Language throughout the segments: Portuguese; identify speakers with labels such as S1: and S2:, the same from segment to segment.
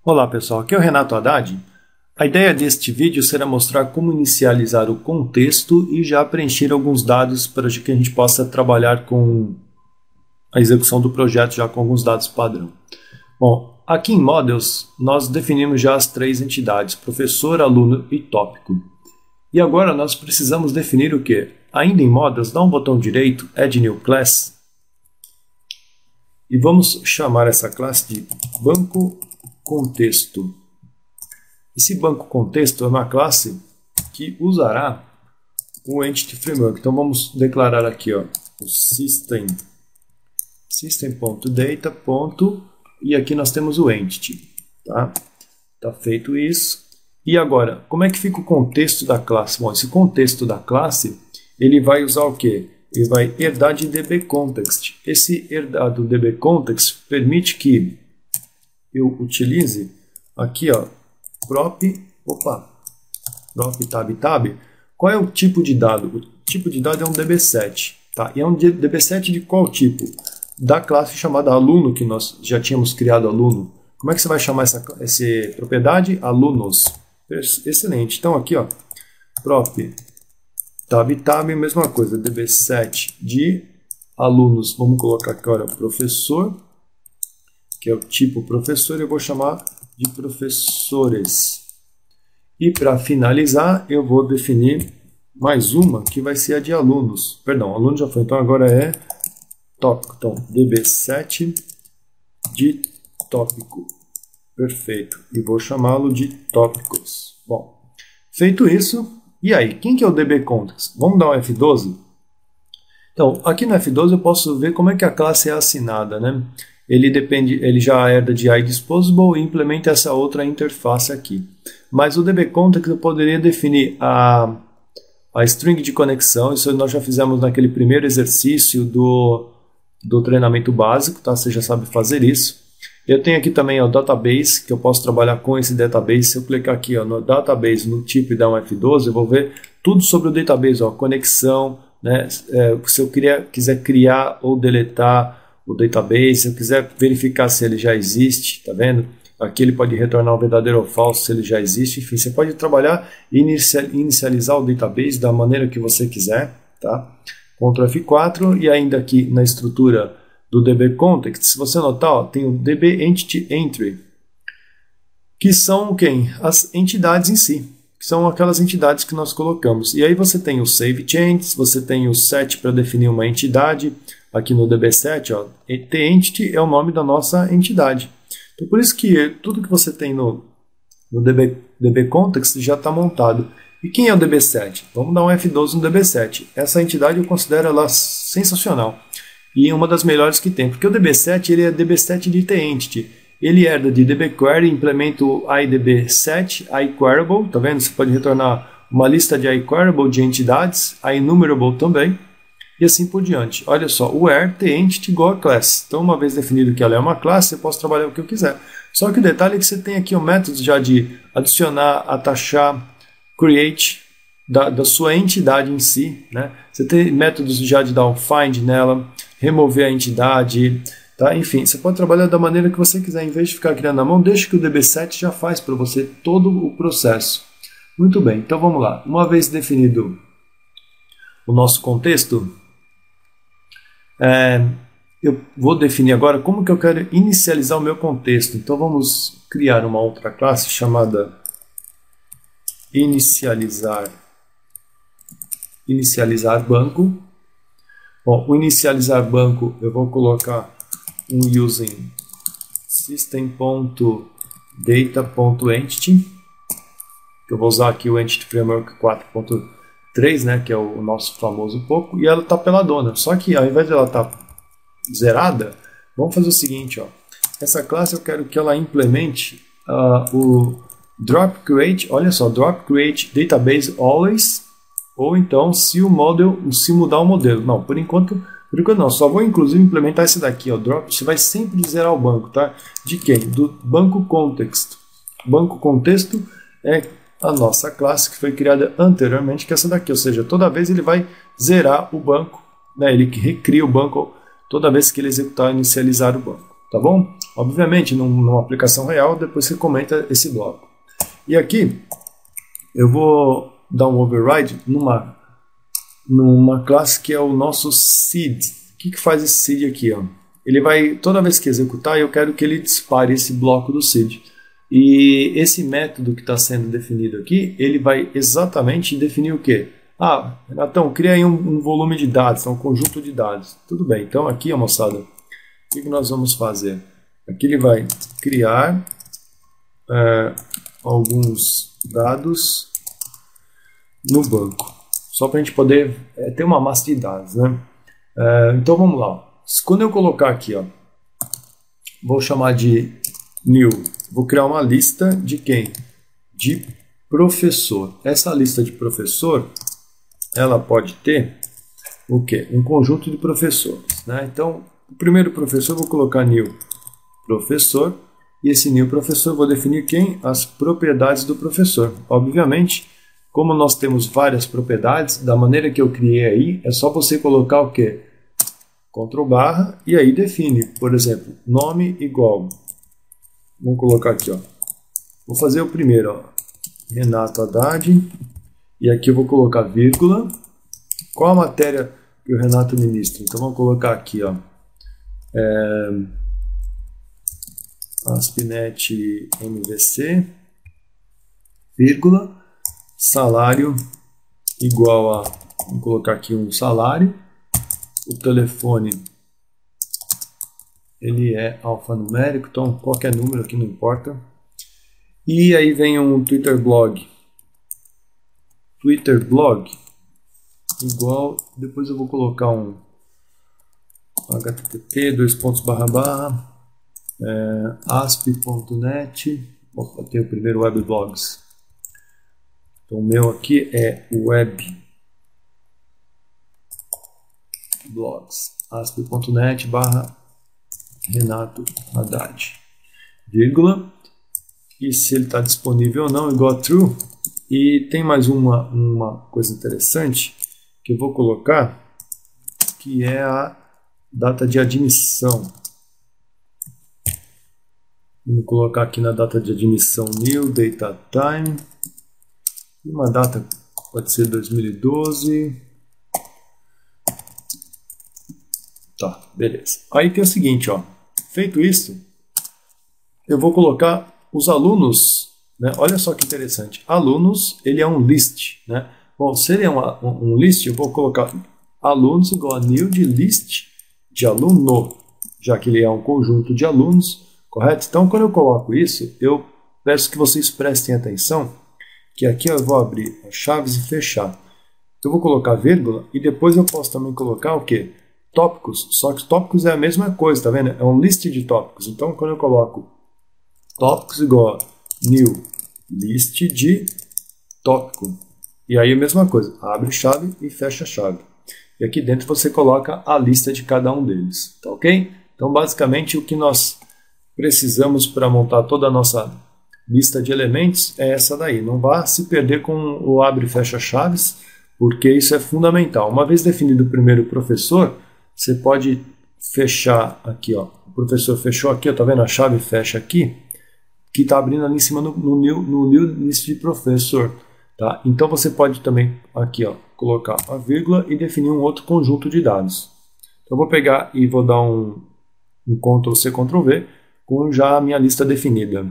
S1: Olá pessoal, aqui é o Renato Haddad. A ideia deste vídeo será mostrar como inicializar o contexto e já preencher alguns dados para que a gente possa trabalhar com a execução do projeto já com alguns dados padrão. Bom, aqui em Models nós definimos já as três entidades, professor, aluno e tópico. E agora nós precisamos definir o que? Ainda em Models, dá um botão direito, Add New Class, e vamos chamar essa classe de banco contexto. Esse banco contexto é uma classe que usará o Entity Framework. Então vamos declarar aqui o system.data. E aqui nós temos o entity. Tá feito isso. E agora, como é que fica o contexto da classe? Bom, esse contexto da classe, ele vai usar o quê? Ele vai herdar de DBContext. Esse herdado DBContext permite que eu utilize aqui, prop tab. Qual é o tipo de dado? O tipo de dado é um DB7. Tá? E é um DB7 de qual tipo? Da classe chamada aluno, que nós já tínhamos criado aluno. Como é que você vai chamar essa propriedade? Alunos. Excelente. Então aqui, prop tab, mesma coisa, DB7 de alunos. Vamos colocar aqui agora professor, que é o tipo professor, eu vou chamar de professores. E para finalizar, eu vou definir mais uma, que vai ser a de alunos. Perdão, aluno já foi, então agora é tópico. Então, DB7 de tópico. Perfeito. E vou chamá-lo de tópicos. Bom, feito isso, e aí, quem que é o DBContext? Vamos dar um F12? Então, aqui no F12 eu posso ver como é que a classe é assinada, né? Ele já herda de iDisposable e implementa essa outra interface aqui. Mas o DBContext eu poderia definir a string de conexão, isso nós já fizemos naquele primeiro exercício do treinamento básico, tá? Você já sabe fazer isso. Eu tenho aqui também o database, que eu posso trabalhar com esse database. Se eu clicar aqui no database, no tipo e dar um F12, eu vou ver tudo sobre o database, conexão, né? Se eu quiser criar ou deletar o database, se eu quiser verificar se ele já existe, tá vendo? Aqui ele pode retornar um verdadeiro ou falso se ele já existe. Enfim, você pode trabalhar e inicializar o database da maneira que você quiser, tá? Ctrl F4 e ainda aqui na estrutura do DBContext, se você notar, tem o DBEntityEntry, que são quem? As entidades em si, que são aquelas entidades que nós colocamos. E aí você tem o Save Changes, você tem o set para definir uma entidade. Aqui no DB7, TEntity é o nome da nossa entidade. Então, por isso que tudo que você tem no DBContext já está montado. E quem é o DB7? Vamos dar um F12 no DB7. Essa entidade eu considero ela sensacional. E uma das melhores que tem. Porque o DB7 ele é DB7 de TEntity. Ele herda de DBQuery, implementa o IDB7, iQueryable. Tá vendo? Você pode retornar uma lista de iQueryable de entidades, iNumerable também. E assim por diante. Olha só, o where TEntity igual a class. Então, uma vez definido que ela é uma classe, eu posso trabalhar o que eu quiser. Só que o detalhe é que você tem aqui métodos já de adicionar, atachar, create da sua entidade em si, né? Você tem métodos já de dar um find nela, remover a entidade, tá? Enfim, você pode trabalhar da maneira que você quiser. Em vez de ficar criando na mão, deixa que o DB7 já faz para você todo o processo. Muito bem, então vamos lá. Uma vez definido o nosso contexto, eu vou definir agora como que eu quero inicializar o meu contexto. Então vamos criar uma outra classe chamada inicializar banco. Bom, o inicializar banco eu vou colocar um using system.data.entity, que eu vou usar aqui o Entity Framework 4.3, né, que é o nosso famoso pouco, e ela está peladona. Só que ao invés de ela estar zerada, vamos fazer o seguinte, essa classe eu quero que ela implemente o drop create, olha só, drop create database always, ou então se mudar o modelo. Não, por enquanto não, só vou inclusive implementar esse daqui, drop, você vai sempre zerar o banco, tá? De quem? Do banco context. Banco contexto é a nossa classe que foi criada anteriormente, que é essa daqui, ou seja, toda vez ele vai zerar o banco, né? Ele recria o banco toda vez que ele executar e inicializar o banco. tá bom? Obviamente, numa aplicação real, depois você comenta esse bloco. E aqui, eu vou dar um override numa classe que é o nosso seed. O que faz esse seed aqui? Ó? Ele vai, toda vez que executar, eu quero que ele dispare esse bloco do seed. E esse método que está sendo definido aqui, ele vai exatamente definir o quê? Ah, Renatão, cria aí um volume de dados, um conjunto de dados. Tudo bem, então aqui, ó, moçada, o que nós vamos fazer? Aqui ele vai criar alguns dados no banco, só para a gente poder ter uma massa de dados, né? Então vamos lá. Quando eu colocar aqui, ó, vou chamar de new, vou criar uma lista de quem? De professor. Essa lista de professor, ela pode ter o quê? Um conjunto de professores, né? Então, o primeiro professor eu vou colocar new professor, e esse new professor eu vou definir quem? As propriedades do professor. Obviamente, como nós temos várias propriedades, da maneira que eu criei aí, é só você colocar o quê? Ctrl barra, e aí define, por exemplo, nome igual. Vamos colocar aqui, ó. Vou fazer o primeiro, ó. Renato Haddad, e aqui eu vou colocar vírgula. Qual a matéria que o Renato ministra? Então vamos colocar aqui, ó. Aspinet MVC, vírgula, salário igual a, vamos colocar aqui um salário, o telefone ele é alfanumérico, então qualquer número aqui não importa, e aí vem um Twitter blog igual, depois eu vou colocar um http asp.net. Opa, tem o primeiro webblogs. Então o meu aqui é webblogs, asp.net /Renato Haddad, vírgula, e se ele está disponível ou não, igual a true. E tem mais uma coisa interessante que eu vou colocar, que é a data de admissão. Vamos colocar aqui na data de admissão new data time, e uma data pode ser 2012. Tá, beleza. Aí tem o seguinte, ó. Feito isso, eu vou colocar os alunos, né? Olha só que interessante. Alunos, ele é um list, né? Bom, se ele é um list, eu vou colocar alunos igual a new de list de aluno, já que ele é um conjunto de alunos, correto? Então, quando eu coloco isso, eu peço que vocês prestem atenção, que aqui eu vou abrir as chaves e fechar. Eu vou colocar vírgula e depois eu posso também colocar o quê? Tópicos, só que tópicos é a mesma coisa, tá vendo? É um list de tópicos. Então, quando eu coloco tópicos igual a new list de tópico, e aí a mesma coisa, abre chave e fecha chave. E aqui dentro você coloca a lista de cada um deles, tá ok? Então, basicamente, o que nós precisamos para montar toda a nossa lista de elementos é essa daí. Não vá se perder com o abre e fecha chaves, porque isso é fundamental. Uma vez definido o primeiro professor, você pode fechar aqui, ó. O professor fechou aqui, ó, tá vendo? A chave fecha aqui, que está abrindo ali em cima no new list de professor, tá? Então você pode também aqui, ó, colocar a vírgula e definir um outro conjunto de dados. Então eu vou pegar e vou dar um Ctrl C, Ctrl V, com já a minha lista definida.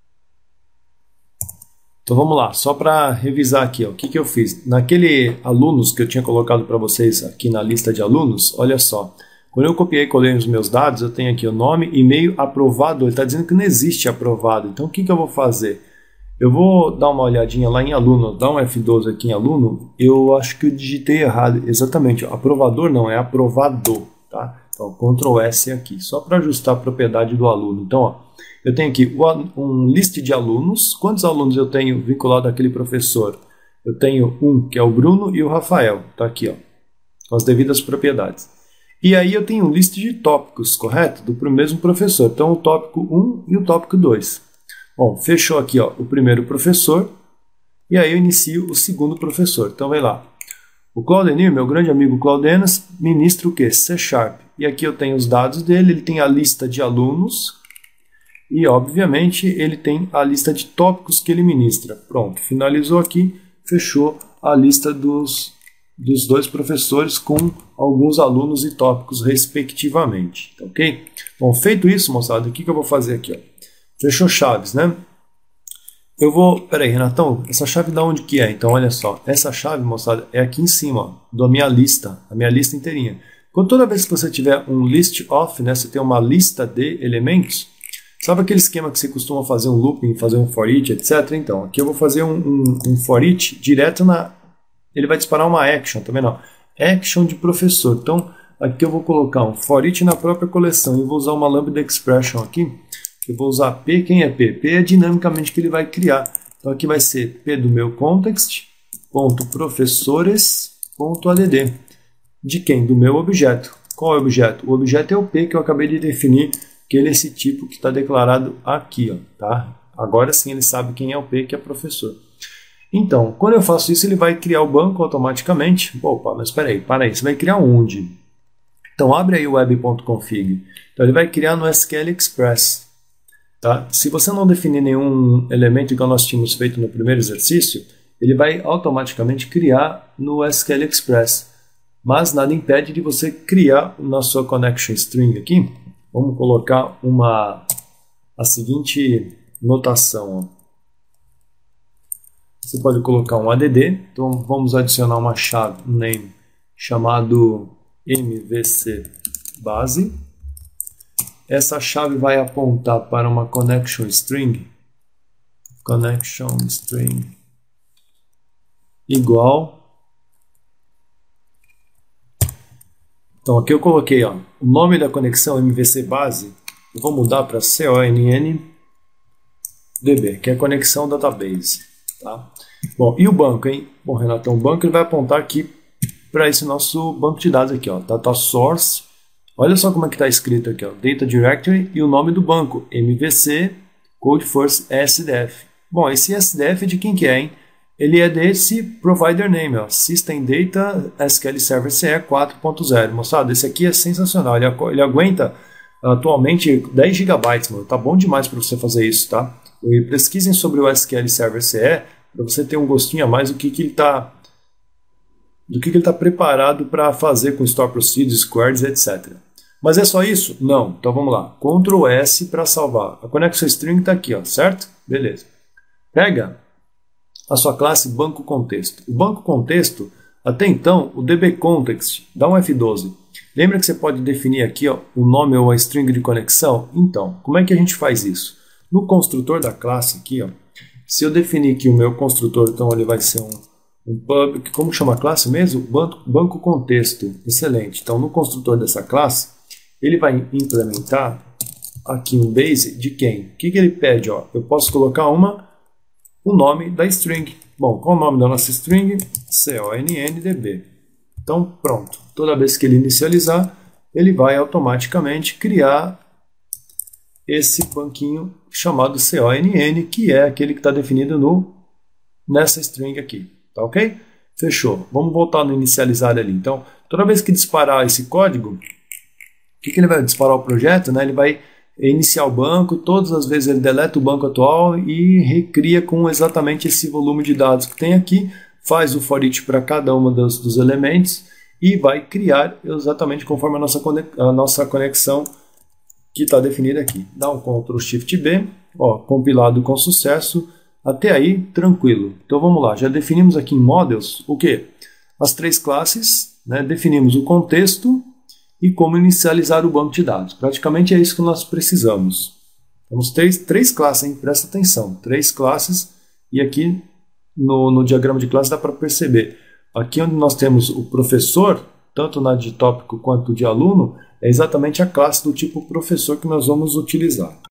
S1: Então vamos lá, só para revisar aqui, ó, o que eu fiz. Naquele alunos que eu tinha colocado para vocês aqui na lista de alunos, olha só. Quando eu copiei e colei os meus dados, eu tenho aqui o nome, e-mail, aprovado. Ele está dizendo que não existe aprovado. Então o que eu vou fazer? Eu vou dar uma olhadinha lá em aluno, dar um F12 aqui em aluno. Eu acho que eu digitei errado. Exatamente, ó, aprovador não, é aprovado. Tá? Então Ctrl S aqui, só para ajustar a propriedade do aluno. Então, ó, eu tenho aqui um list de alunos. Quantos alunos eu tenho vinculado àquele professor? Eu tenho um, que é o Bruno, e o Rafael. Está aqui, ó, com as devidas propriedades. E aí eu tenho um list de tópicos, correto? Do mesmo professor. Então, o tópico 1 e o tópico 2. Bom, fechou aqui, ó, o primeiro professor. E aí eu inicio o segundo professor. Então, vai lá. O Claudenir, meu grande amigo Claudenas, ministra o quê? C Sharp. e aqui eu tenho os dados dele, ele tem a lista de alunos e, obviamente, ele tem a lista de tópicos que ele ministra. Pronto, finalizou aqui, fechou a lista dos dois professores com alguns alunos e tópicos respectivamente, ok? Bom, feito isso, moçada, o que eu vou fazer aqui? Ó? Fechou chaves, né? Eu vou... Peraí, Renatão, essa chave da onde que é? Então, olha só, essa chave, moçada, é aqui em cima, ó, da minha lista, a minha lista inteirinha. Quando toda vez que você tiver um list of, né, você tem uma lista de elementos, sabe aquele esquema que você costuma fazer um looping, fazer um for each, etc? Então, aqui eu vou fazer um for each direto na... Ele vai disparar uma action, tá vendo? Action de professor. Então, aqui eu vou colocar um for each na própria coleção. E vou usar uma lambda expression aqui. Eu vou usar P. Quem é P? P é dinamicamente que ele vai criar. Então, aqui vai ser P do meu context, ponto professores, ponto add. De quem? Do meu objeto. Qual é o objeto? O objeto é o P que eu acabei de definir, que ele é esse tipo que está declarado aqui. Ó, tá? Agora sim ele sabe quem é o P, que é professor. Então, quando eu faço isso, ele vai criar o banco automaticamente. Opa, mas espera aí, você vai criar onde? Então, abre aí o web.config. Então, ele vai criar no SQL Express. Tá? Se você não definir nenhum elemento igual nós tínhamos feito no primeiro exercício, ele vai automaticamente criar no SQL Express. Mas nada impede de você criar na sua connection string aqui. Vamos colocar a seguinte notação. Ó. Você pode colocar um add, então vamos adicionar uma chave, um name, chamado MVC base. Essa chave vai apontar para uma connection string igual. Então aqui eu coloquei ó, o nome da conexão MVC base, eu vou mudar para CONNDB, que é a conexão database. Tá? Bom, e o banco, hein? Bom, Renatão, o banco ele vai apontar aqui para esse nosso banco de dados aqui, ó, data source. Olha só como é que está escrito aqui, ó, data directory e o nome do banco, MVC Codeforce SDF. Bom, esse SDF é de quem que é, hein? Ele é desse provider name, ó, System Data SQL Server CE 4.0. Moçada, esse aqui é sensacional, ele aguenta atualmente 10 GB, mano, tá bom demais para você fazer isso, tá? E pesquisem sobre o SQL Server CE para você ter um gostinho a mais do que ele está preparado para fazer com Store Procedures, Queries, etc. Mas é só isso? Não. Então vamos lá. Ctrl S para salvar. A connection string está aqui, ó, certo? Beleza. Pega a sua classe banco contexto. O banco contexto, até então, o dbContext, dá um F12. Lembra que você pode definir aqui ó, o nome ou a string de conexão? Então, como é que a gente faz isso? No construtor da classe aqui, ó, se eu definir que o meu construtor, então ele vai ser um public, como chama a classe mesmo? Banco contexto, excelente. Então no construtor dessa classe, ele vai implementar aqui um base de quem? O que ele pede? Ó? Eu posso colocar o nome da string. Bom, qual é o nome da nossa string? CONNDB. Então pronto, toda vez que ele inicializar, ele vai automaticamente criar esse banquinho chamado CONN, que é aquele que está definido nessa string aqui. Tá ok? Fechou. Vamos voltar no inicializar ali. Então, toda vez que disparar esse código, o que ele vai disparar o projeto? Né? Ele vai iniciar o banco, todas as vezes ele deleta o banco atual e recria com exatamente esse volume de dados que tem aqui, faz o for each para cada uma dos elementos e vai criar exatamente conforme a nossa conexão que está definida aqui. Dá um Ctrl Shift B, ó, compilado com sucesso, até aí tranquilo. Então vamos lá, já definimos aqui em Models o que? As três classes, né? Definimos o contexto e como inicializar o banco de dados. Praticamente é isso que nós precisamos. Temos três classes, hein? Presta atenção, 3 classes e aqui no diagrama de classe dá para perceber. Aqui onde nós temos o professor, tanto na de tópico quanto de aluno, é exatamente a classe do tipo professor que nós vamos utilizar.